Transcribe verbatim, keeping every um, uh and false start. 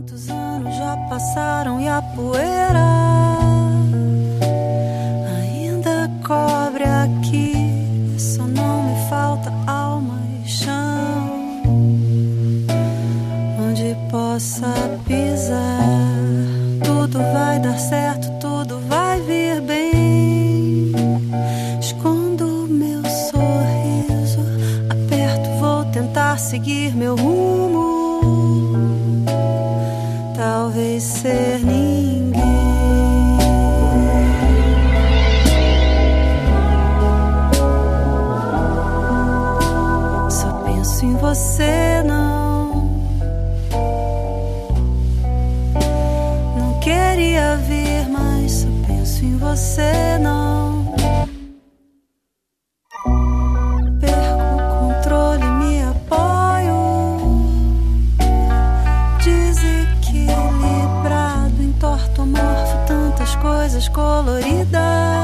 Quantos anos já passaram e a poeira ainda cobre aqui. Só não me falta alma e chão onde possa pisar. Tudo vai dar certo, tudo vai vir bem. Escondo meu sorriso, aperto, vou tentar seguir meu rumo. Talvez ser ninguém. Só penso em você, não. Não queria vir, mas só penso em você, não. Perco o controle, me apoio. Desequilibrado, entortomorfo, tantas coisas coloridas.